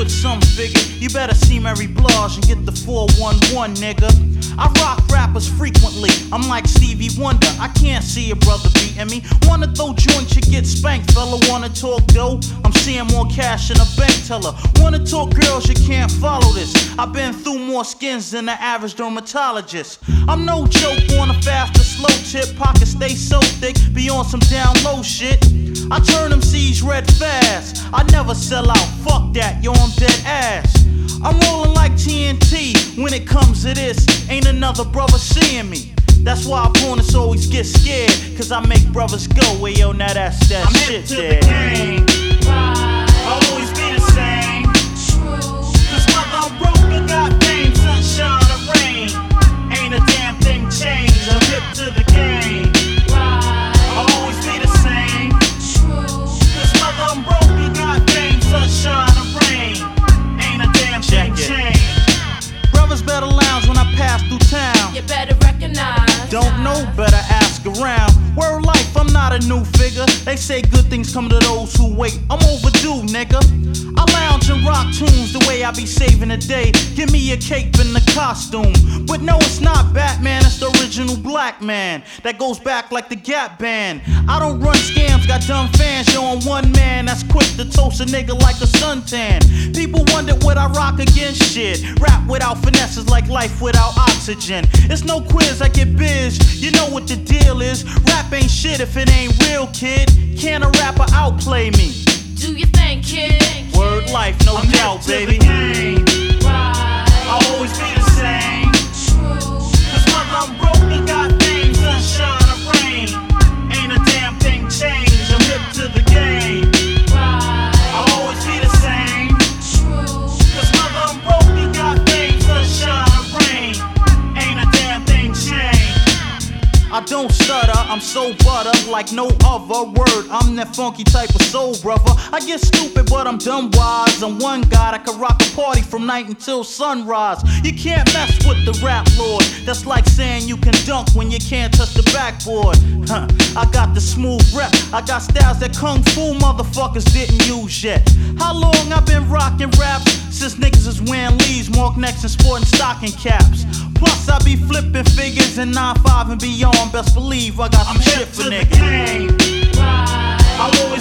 with some figure. You better see Mary Blige and get the 411, nigga. I rock rappers frequently, I'm like Stevie Wonder. I can't see a brother beating me. Wanna throw joints, you get spanked, fella. Wanna talk dough? I'm seeing more cash in a bank teller. Wanna talk girls, you can't follow this. I've been through more skins than the average dermatologist. I'm no joke on a fast or slow tip. Pockets stay so thick, be on some down low shit. I turn them C's red fast. I never sell out, fuck that, yo, I'm dead ass. I'm rolling like TNT when it comes to this. Ain't another brother seeing me. That's why opponents always get scared, cause I make brothers go, well, yo, now that's that I'm shit hip to there. the game. I'll always be the same. Cause whether I'm broke or got fame, sunshine or rain, ain't a damn thing changed. I'm hip to the game. I'll always be the same. Cause whether I'm broke or got fame, sunshine or rain, ain't a damn thing changed. Brothers better lounge when I pass through town. You better recognize. Don't know, better ask around. Word life, I'm not a new figure. They say good things come to those who wait. I'm overdue, nigga. I lounge and rock tunes the way I be saving the day. Give me a cape and a costume. But no, it's not Batman, it's the original black man. That goes back like the Gap Band. I don't run scams, got dumb fans. Yo, I'm one man that's quick to toast a nigga like a suntan. People wonder what I rock against shit. Rap without finesse is like life without oxygen. It's no quiz, I get biz. You know what the deal is. Rap ain't shit if it ain't real, kid. Can a rapper outplay me? Do you think, kid? Word life, no I'm doubt, hip to baby. the game. I'll always be the same. Cause whether I'm broke or got fame, sunshine or rain, ain't a damn thing changed. I'm hip to the game. I'll always be the same. Cause whether I'm broke or got fame, sunshine or rain, ain't a damn thing changed. I don't stutter, I'm so butter like no other word. I'm that funky type of soul brother. I get stupid, but I'm dumb wise. I'm one guy that can rock a party from night until sunrise. You can't mess with the rap lord. That's like saying you can dunk when you can't touch the backboard. I got the smooth rep. I got styles that kung fu motherfuckers didn't use yet. How long I been rocking raps? Since niggas is wearing leaves, mark necks and sporting stocking caps. Plus I be flipping figures in 9-5 and beyond. Best believe I got some shit for niggas. I'll always